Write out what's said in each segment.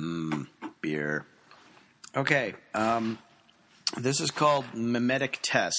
Beer. Okay, this is called Mimetic Tess.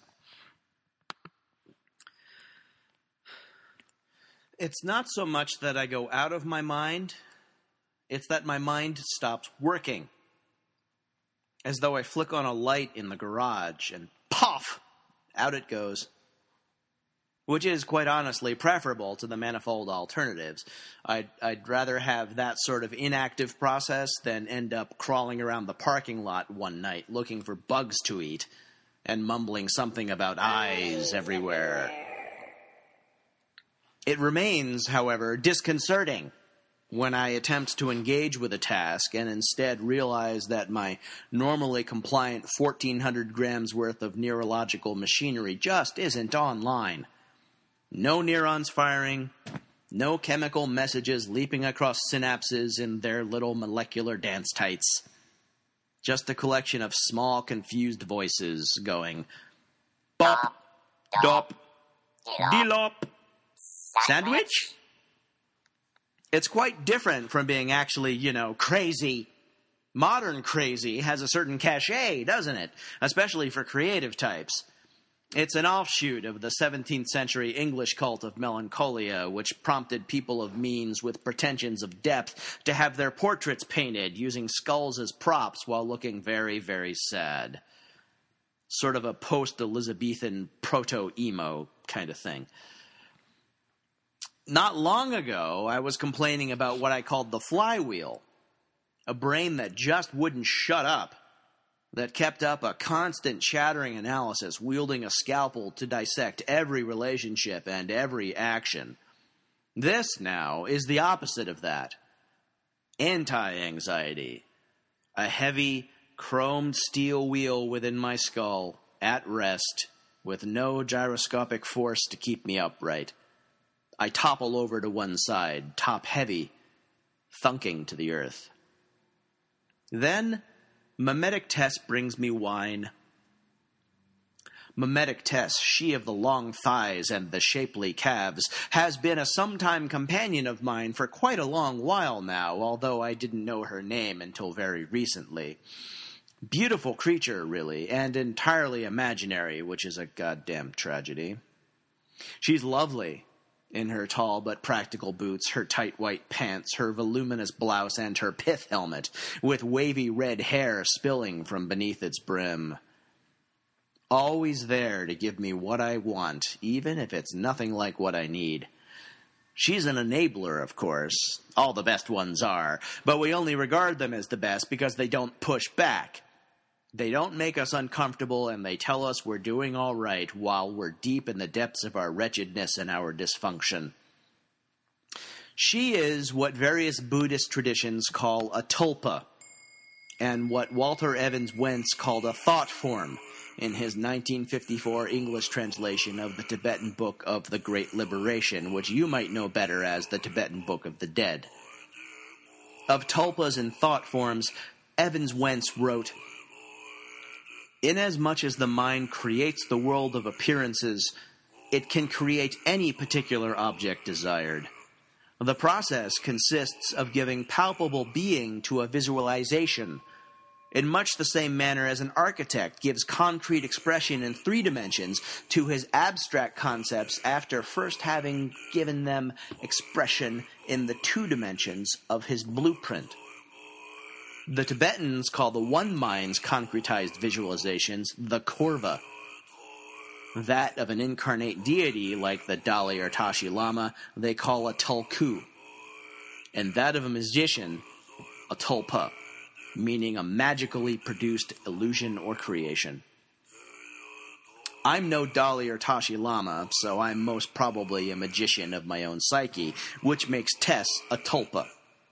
It's not so much that I go out of my mind, it's that my mind stops working. As though I flick on a light in the garage and poff! Out it goes. Which is, quite honestly, preferable to the manifold alternatives. I'd rather have that sort of inactive process than end up crawling around the parking lot one night looking for bugs to eat and mumbling something about eyes everywhere. It remains, however, disconcerting when I attempt to engage with a task and instead realize that my normally compliant 1,400 grams worth of neurological machinery just isn't online. No neurons firing, no chemical messages leaping across synapses in their little molecular dance tights. Just a collection of small, confused voices going, bop, dop, delop, sandwich? It's quite different from being actually, crazy. Modern crazy has a certain cachet, doesn't it? Especially for creative types. It's an offshoot of the 17th century English cult of melancholia, which prompted people of means with pretensions of depth to have their portraits painted using skulls as props while looking very, very sad. Sort of a post-Elizabethan proto-emo kind of thing. Not long ago, I was complaining about what I called the flywheel, a brain that just wouldn't shut up, that kept up a constant chattering analysis, wielding a scalpel to dissect every relationship and every action. This, now, is the opposite of that. Anti-anxiety. A heavy, chromed steel wheel within my skull, at rest, with no gyroscopic force to keep me upright. I topple over to one side, top heavy, thunking to the earth. Then Mimetic Tess brings me wine. Mimetic Tess, she of the long thighs and the shapely calves, has been a sometime companion of mine for quite a long while now, although I didn't know her name until very recently. Beautiful creature, really, and entirely imaginary, which is a goddamn tragedy. She's lovely. In her tall but practical boots, her tight white pants, her voluminous blouse, and her pith helmet, with wavy red hair spilling from beneath its brim. Always there to give me what I want, even if it's nothing like what I need. She's an enabler, of course. All the best ones are, but we only regard them as the best because they don't push back. They don't make us uncomfortable, and they tell us we're doing all right while we're deep in the depths of our wretchedness and our dysfunction. She is what various Buddhist traditions call a tulpa, and what Walter Evans Wentz called a thought form in his 1954 English translation of the Tibetan Book of the Great Liberation, which you might know better as the Tibetan Book of the Dead. Of tulpas and thought forms, Evans Wentz wrote, "Inasmuch as the mind creates the world of appearances, it can create any particular object desired. The process consists of giving palpable being to a visualization, in much the same manner as an architect gives concrete expression in 3 dimensions to his abstract concepts after first having given them expression in the 2 dimensions of his blueprint. The Tibetans call the one mind's concretized visualizations the Korva. That of an incarnate deity like the Dalai or Tashi Lama they call a tulku, and that of a magician a tulpa, meaning a magically produced illusion or creation. I'm no Dalai or Tashi Lama, so I'm most probably a magician of my own psyche, which makes Tess a tulpa.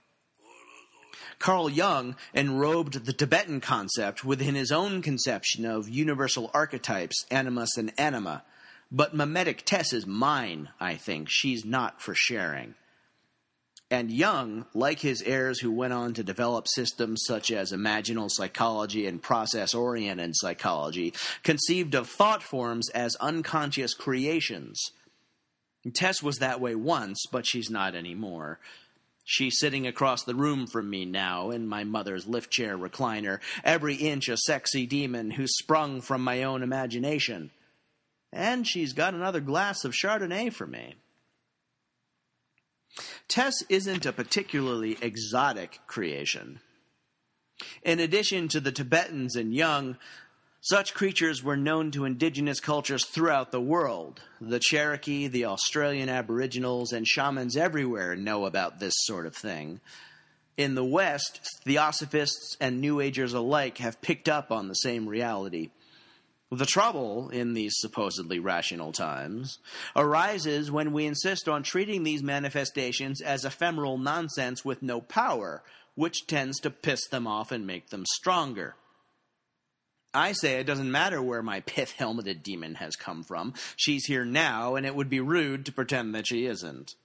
Carl Jung enrobed the Tibetan concept within his own conception of universal archetypes, animus and anima. But Mimetic Tess is mine, I think. She's not for sharing. And Jung, like his heirs who went on to develop systems such as imaginal psychology and process-oriented psychology, conceived of thought forms as unconscious creations. Tess was that way once, but she's not anymore. She's sitting across the room from me now in my mother's lift chair recliner, every inch a sexy demon who's sprung from my own imagination. And she's got another glass of Chardonnay for me. Tess isn't a particularly exotic creation. In addition to the Tibetans and Jung, such creatures were known to indigenous cultures throughout the world. The Cherokee, the Australian Aboriginals, and shamans everywhere know about this sort of thing. In the West, Theosophists and New Agers alike have picked up on the same reality. The trouble, in these supposedly rational times, arises when we insist on treating these manifestations as ephemeral nonsense with no power, which tends to piss them off and make them stronger. I say it doesn't matter where my pith-helmeted demon has come from. She's here now, and it would be rude to pretend that she isn't.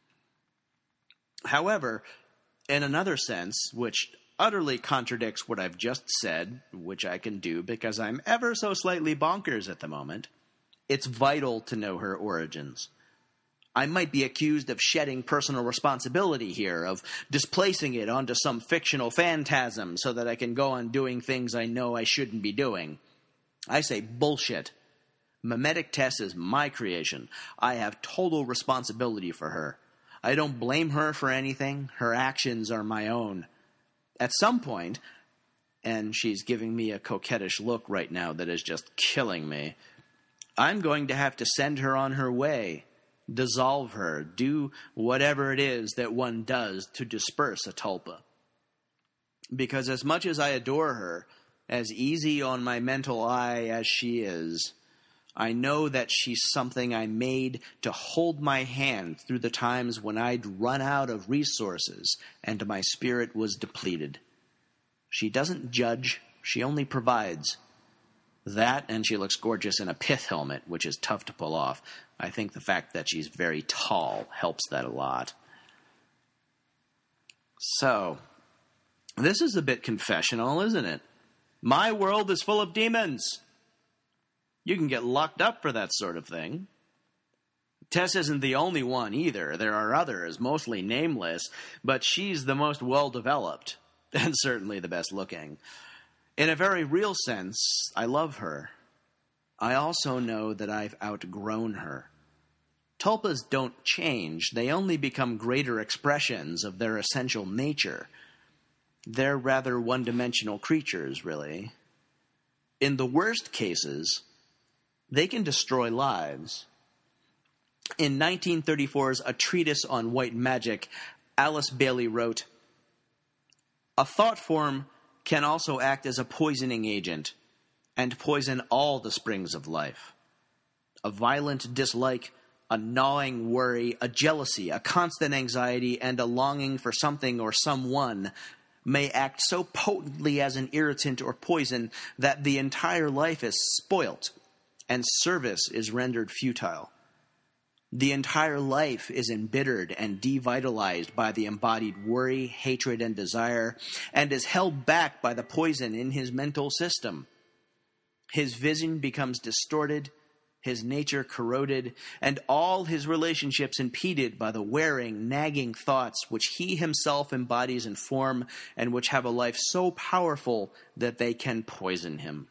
However, in another sense, which utterly contradicts what I've just said, which I can do because I'm ever so slightly bonkers at the moment, it's vital to know her origins. I might be accused of shedding personal responsibility here, of displacing it onto some fictional phantasm so that I can go on doing things I know I shouldn't be doing. I say bullshit. Memetic Tess is my creation. I have total responsibility for her. I don't blame her for anything. Her actions are my own. At some point, and she's giving me a coquettish look right now that is just killing me, I'm going to have to send her on her way. Dissolve her, do whatever it is that one does to disperse a tulpa. Because as much as I adore her, as easy on my mental eye as she is, I know that she's something I made to hold my hand through the times when I'd run out of resources and my spirit was depleted. She doesn't judge, she only provides. That, and she looks gorgeous in a pith helmet, which is tough to pull off. I think the fact that she's very tall helps that a lot. So, this is a bit confessional, isn't it? My world is full of demons. You can get locked up for that sort of thing. Tess isn't the only one either. There are others, mostly nameless, but she's the most well-developed, and certainly the best looking. In a very real sense, I love her. I also know that I've outgrown her. Tulpas don't change. They only become greater expressions of their essential nature. They're rather one-dimensional creatures, really. In the worst cases, they can destroy lives. In 1934's A Treatise on White Magic, Alice Bailey wrote, "A thought form can also act as a poisoning agent and poison all the springs of life. A violent dislike, a gnawing worry, a jealousy, a constant anxiety, and a longing for something or someone may act so potently as an irritant or poison that the entire life is spoilt and service is rendered futile. The entire life is embittered and devitalized by the embodied worry, hatred, and desire, and is held back by the poison in his mental system. His vision becomes distorted, his nature corroded, and all his relationships impeded by the wearing, nagging thoughts which he himself embodies in form and which have a life so powerful that they can poison him."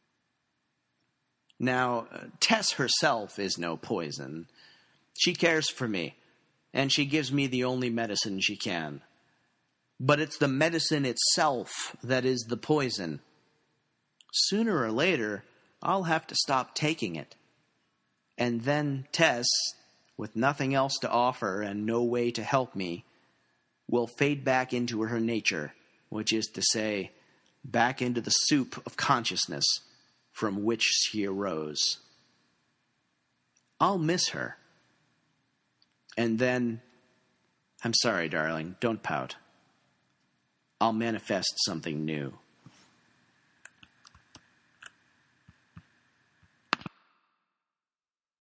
Now, Tess herself is no poison. She cares for me, and she gives me the only medicine she can. But it's the medicine itself that is the poison. Sooner or later, I'll have to stop taking it. And then Tess, with nothing else to offer and no way to help me, will fade back into her nature, which is to say, back into the soup of consciousness from which she arose. I'll miss her. And then, I'm sorry, darling, don't pout. I'll manifest something new.